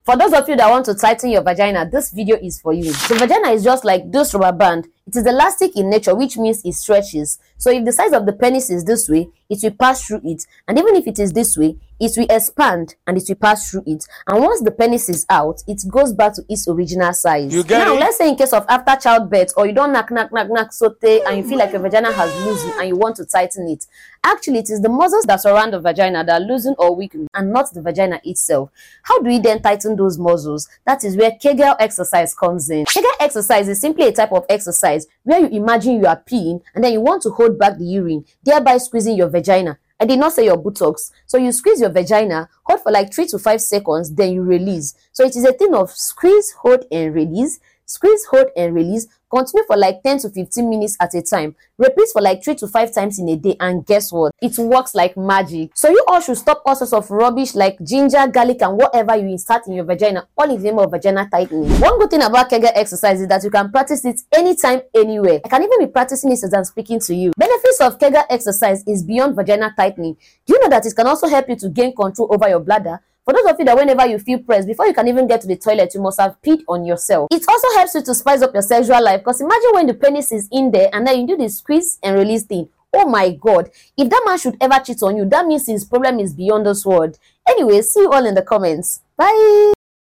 For those of you that want to tighten your vagina, this video is for you. The vagina is just like this rubber band. It is elastic in nature, which means it stretches. So if the size of the penis is this way, it will pass through it. And even if it is this way, it will expand and it will pass through it. And once the penis is out, it goes back to its original size. Now, let's say in case of after childbirth, or you don't knock, sote, and you feel like your vagina has loosened and you want to tighten it. Actually, it is the muscles that surround the vagina that loosen or weaken, and not the vagina itself. How do we then tighten those muscles? That is where Kegel exercise comes in. Kegel exercise is simply a type of exercise where you imagine you are peeing and then you want to hold back the urine, thereby squeezing your vagina. I did not say your buttocks. So you squeeze your vagina, hold for like 3 to 5 seconds, then you release. So it is a thing of squeeze, hold, and release. Squeeze, hold, and release. Continue for like 10 to 15 minutes at a time. Repeat for like 3 to 5 times in a day, and guess what? It works like magic. So you all should stop all sorts of rubbish like ginger, garlic, and whatever you insert in your vagina, all in the name of vagina tightening. One good thing about Kegel exercise is that you can practice it anytime, anywhere. I can even be practicing it as I'm speaking to you. Benefits of Kegel exercise is beyond vagina tightening. Do you know that it can also help you to gain control over your bladder? For those of you that whenever you feel pressed, before you can even get to the toilet, you must have peed on yourself. It also helps you to spice up your sexual life, because imagine when the penis is in there and then you do the squeeze and release thing. Oh my God. If that man should ever cheat on you, that means his problem is beyond this world. Anyway, see you all in the comments. Bye.